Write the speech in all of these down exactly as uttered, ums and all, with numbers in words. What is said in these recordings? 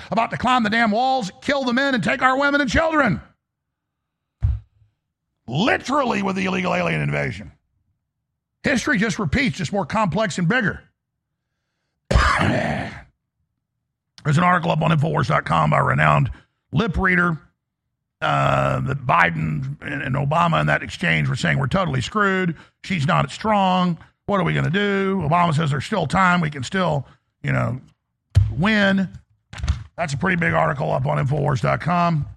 about to climb the damn walls, kill the men, and take our women and children. Literally with the illegal alien invasion. History just repeats, just more complex and bigger. There's an article up on Infowars dot com by a renowned lip reader uh, that Biden and, and Obama in that exchange were saying we're totally screwed. She's not strong. What are we going to do? Obama says there's still time. We can still, you know, win. That's a pretty big article up on Infowars dot com.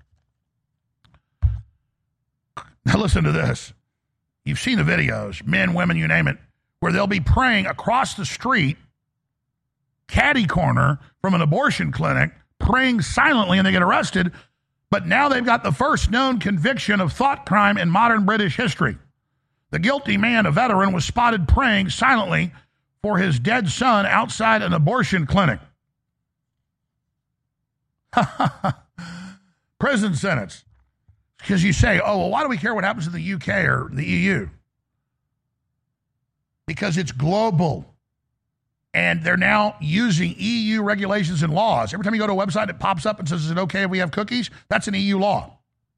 Now listen to this. You've seen the videos, men, women, you name it, where they'll be praying across the street, catty corner from an abortion clinic, praying silently and they get arrested. But now they've got the first known conviction of thought crime in modern British history. The guilty man, a veteran, was spotted praying silently for his dead son outside an abortion clinic. Prison sentence. Because you say, oh, well, why do we care what happens in the U K or the E U? Because it's global. And they're now using E U regulations and laws. Every time you go to a website, it pops up and says, is it okay if we have cookies? That's an E U law.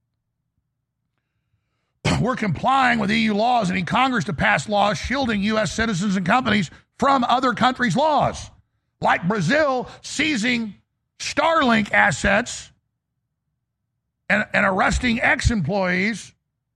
We're complying with E U laws and need Congress to pass laws shielding U S citizens and companies from other countries' laws. Like Brazil seizing Starlink assets and, and arresting ex-employees,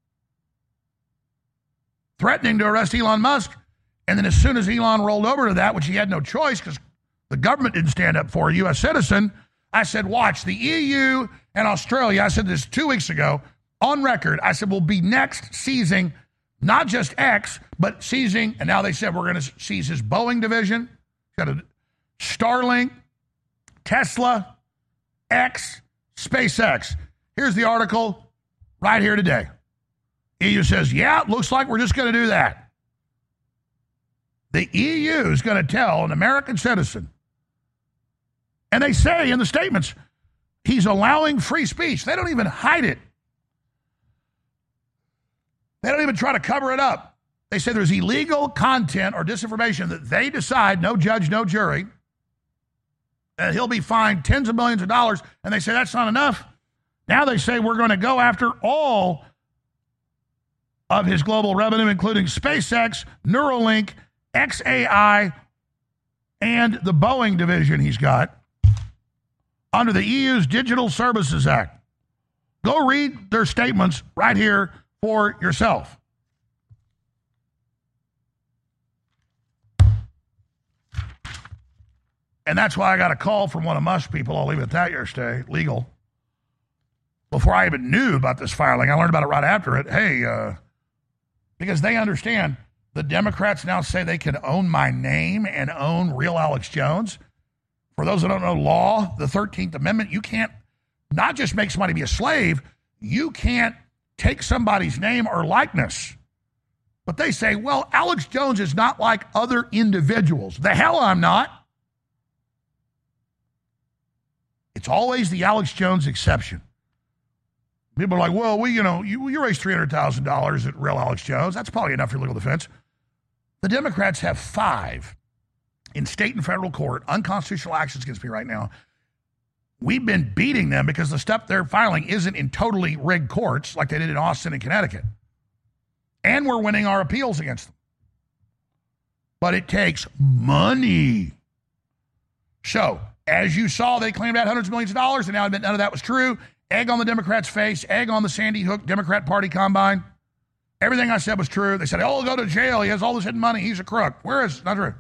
threatening to arrest Elon Musk. And then as soon as Elon rolled over to that, which he had no choice because the government didn't stand up for a U S citizen, I said, watch, the E U and Australia, I said this two weeks ago, on record, I said, we'll be next seizing not just X, but seizing, and now they said we're going to seize his Boeing division, got a Starlink, Tesla, X, SpaceX. Here's the article right here today. E U says, yeah, it looks like we're just going to do that. The E U is going to tell an American citizen, and they say in the statements, he's allowing free speech. They don't even hide it. They don't even try to cover it up. They say there's illegal content or disinformation that they decide, no judge, no jury, that he'll be fined tens of millions of dollars, and they say that's not enough. Now they say we're going to go after all of his global revenue, including SpaceX, Neuralink, X A I, and the Boeing division he's got under the E U's Digital Services Act. Go read their statements right here for yourself. And that's why I got a call from one of Musk's people, I'll leave it at that yesterday, legal. Before I even knew about this filing, I learned about it right after it. Hey, uh, because they understand the Democrats now say they can own my name and own real Alex Jones. For those that don't know law, the thirteenth Amendment, you can't not just make somebody be a slave, you can't take somebody's name or likeness. But they say, well, Alex Jones is not like other individuals. The hell I'm not. It's always the Alex Jones exception. People are like, well, we, you know, you, you raised three hundred thousand dollars at real Alex Jones. That's probably enough for legal defense. The Democrats have five in state and federal court unconstitutional actions against me right now. We've been beating them because the stuff they're filing isn't in totally rigged courts like they did in Austin and Connecticut. And we're winning our appeals against them. But it takes money. So, as you saw, they claimed out hundreds of millions of dollars, and now admit none of that was true. Egg on the Democrats' face, egg on the Sandy Hook Democrat Party combine. Everything I said was true. They said, oh, he'll go to jail. He has all this hidden money. He's a crook. Where is it? Not true.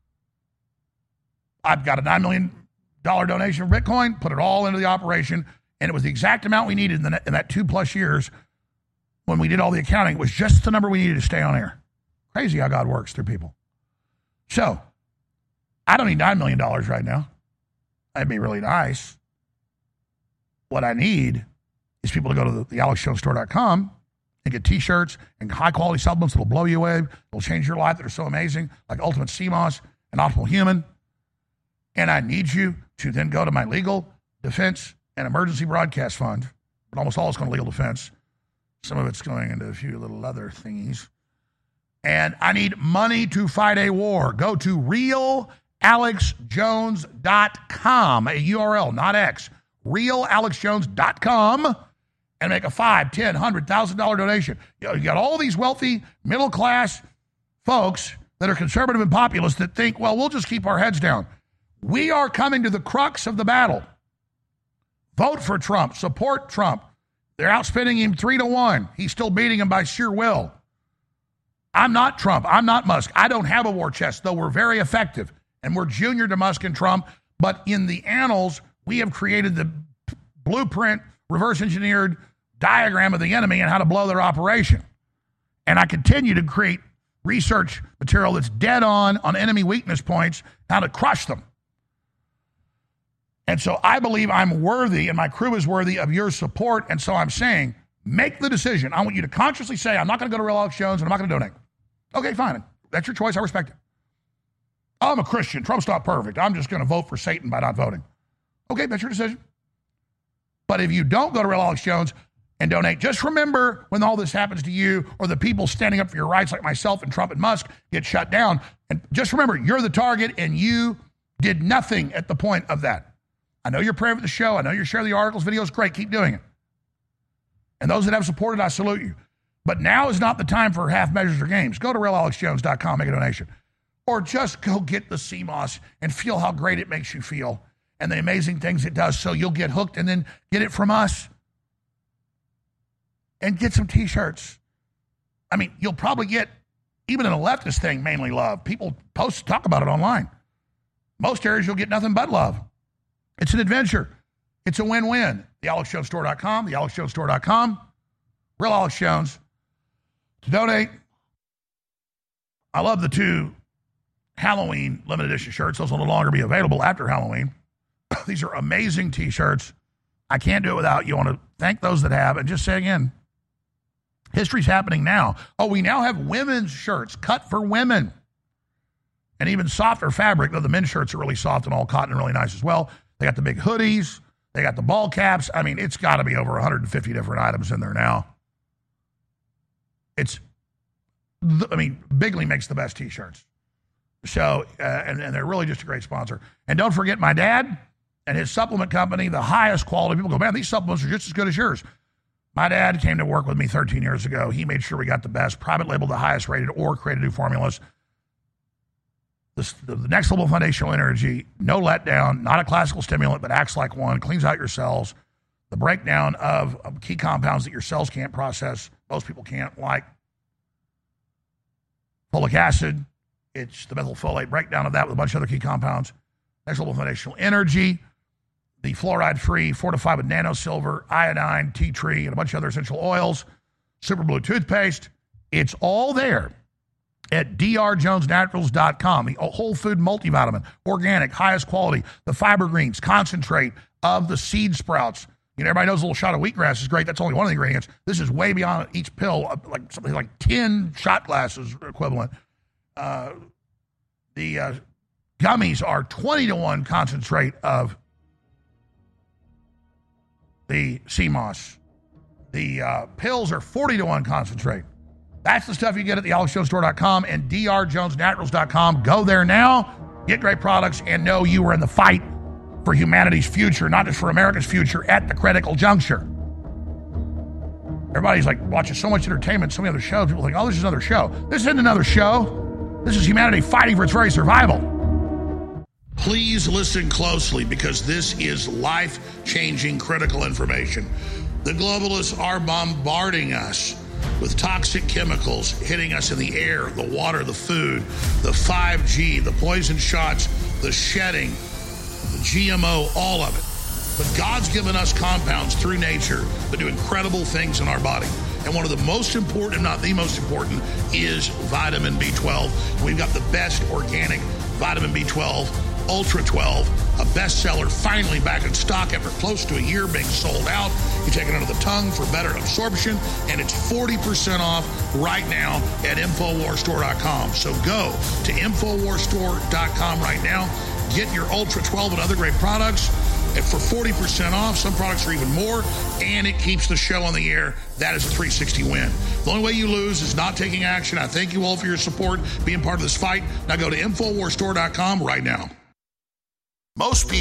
I've got a nine million dollars donation for Bitcoin, put it all into the operation, and it was the exact amount we needed in, the, in that two-plus years when we did all the accounting. It was just the number we needed to stay on air. Crazy how God works through people. So, I don't need nine million dollars right now. That'd be really nice. What I need is people to go to the, the alex jones store dot com and get T-shirts and high-quality supplements that'll blow you away, that'll change your life, that are so amazing, like Ultimate C M O S and Optimal Human. And I need you to then go to my legal defense and emergency broadcast fund, but almost all is going to legal defense. Some of it's going into a few little other thingies. And I need money to fight a war. Go to real alex jones dot com, a U R L, not X, real alex jones dot com, and make a five, ten, hundred thousand dollar donation. You know, you got all these wealthy, middle class folks that are conservative and populist that think, well, we'll just keep our heads down. We are coming to the crux of the battle. Vote for Trump. Support Trump. They're outspending him three to one. He's still beating him by sheer will. I'm not Trump. I'm not Musk. I don't have a war chest, though we're very effective. And we're junior to Musk and Trump. But in the annals, we have created the blueprint, reverse engineered diagram of the enemy and how to blow their operation. And I continue to create research material that's dead on on enemy weakness points, how to crush them. And so I believe I'm worthy and my crew is worthy of your support. And so I'm saying, make the decision. I want you to consciously say, I'm not going to go to Real Alex Jones and I'm not going to donate. Okay, fine. That's your choice. I respect it. I'm a Christian. Trump's not perfect. I'm just going to vote for Satan by not voting. Okay, that's your decision. But if you don't go to Real Alex Jones and donate, just remember when all this happens to you or the people standing up for your rights like myself and Trump and Musk get shut down. And just remember, you're the target and you did nothing at the point of that. I know you're praying for the show. I know you're sharing the articles, videos. Great. Keep doing it. And those that have supported, I salute you. But now is not the time for half measures or games. Go to real alex jones dot com, make a donation. Or just go get the C M O S and feel how great it makes you feel and the amazing things it does so you'll get hooked and then get it from us. And get some T-shirts. I mean, you'll probably get, even in a leftist thing, mainly love. People post, talk about it online. Most areas you'll get nothing but love. It's an adventure. It's a win-win. the alex jones store dot com, the alex jones store dot com, Real Alex Jones. To donate, I love the two Halloween limited edition shirts. Those will no longer be available after Halloween. These are amazing T-shirts. I can't do it without you. I want to thank those that have. And just say again, history's happening now. Oh, we now have women's shirts cut for women. And even softer fabric, though the men's shirts are really soft and all cotton and really nice as well. They got the big hoodies. They got the ball caps. I mean, it's got to be over one hundred fifty different items in there now. It's, I mean, Bigley makes the best T-shirts. So, uh, and, and they're really just a great sponsor. And don't forget my dad and his supplement company, the highest quality. People go, man, these supplements are just as good as yours. My dad came to work with me thirteen years ago. He made sure we got the best, private label, the highest rated, or created new formulas. The, the, the Next Level Foundational Energy, no letdown, not a classical stimulant, but acts like one, cleans out your cells. The breakdown of, of key compounds that your cells can't process, most people can't, like folic acid. It's the methylfolate breakdown of that with a bunch of other key compounds. Next Level Foundational Energy, the fluoride-free, fortified with nanosilver, iodine, tea tree, and a bunch of other essential oils. Super Blue toothpaste. It's all there at d r jones naturals dot com. The whole food multivitamin, organic, highest quality. The fiber greens, concentrate of the seed sprouts. You know, everybody knows a little shot of wheatgrass is great. That's only one of the ingredients. This is way beyond each pill, like something like ten shot glasses equivalent. Uh, the uh, gummies are twenty to one concentrate of the C M O S. The uh, pills are forty to one concentrate. That's the stuff you get at the alex jones store dot com and d r jones naturals dot com. Go there now, get great products, and know you are in the fight for humanity's future, not just for America's future, at the critical juncture. Everybody's like watching so much entertainment, so many other shows. People think, oh, this is another show. This isn't another show. This is humanity fighting for its very survival. Please listen closely, because this is life-changing critical information. The globalists are bombarding us with toxic chemicals hitting us in the air, the water, the food, the five G, the poison shots, the shedding, the G M O, all of it. But God's given us compounds through nature that do incredible things in our body. And one of the most important, if not the most important, is vitamin B twelve. We've got the best organic vitamin B twelve, Ultra twelve, a bestseller, finally back in stock after close to a year being sold out. You take it under the tongue for better absorption, and it's forty percent off right now at infowars store dot com. So go to infowars store dot com right now. Get your Ultra twelve and other great products. And for forty percent off, some products are even more, and it keeps the show on the air. That is a three sixty win. The only way you lose is not taking action. I thank you all for your support, being part of this fight. Now go to Infowars Store dot com right now. Most people